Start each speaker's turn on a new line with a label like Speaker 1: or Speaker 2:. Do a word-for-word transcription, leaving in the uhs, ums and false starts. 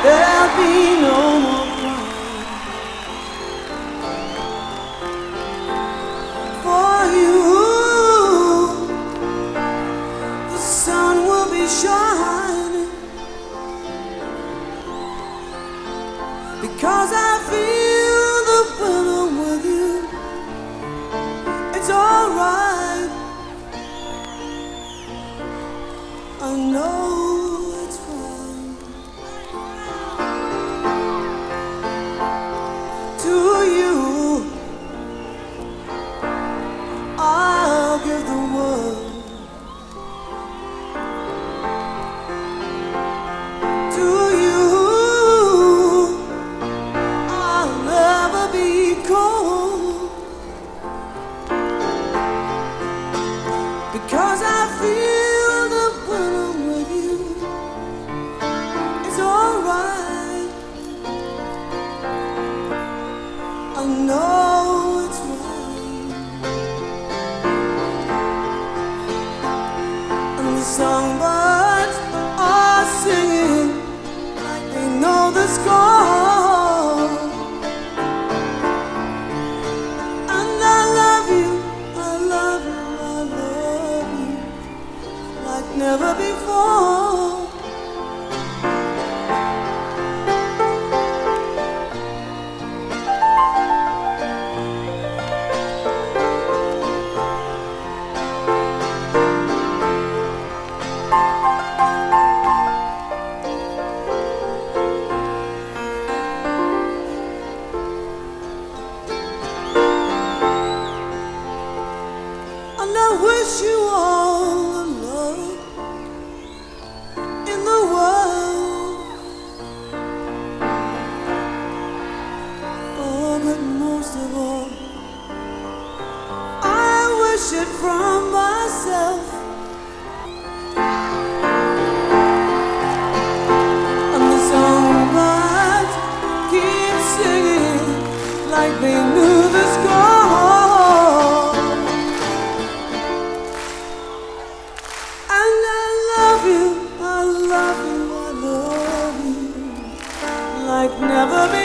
Speaker 1: There'll be no more crying for you. The sun will be shining because I feel the rhythm with you. It's alright, I know it's right. To you, I'll give the world. To you, I'll never be cold because I feel the rhythm with you. It's alright, I know it's right. And the songbirds are singing like they know the score. And I love you, I love you, I love you like never before. And I wish you all the love in the world. Oh, but most of all, I wish it from myself. And the songbirds keep singing like they knew the score. And I love you, I love you, I love you like never before.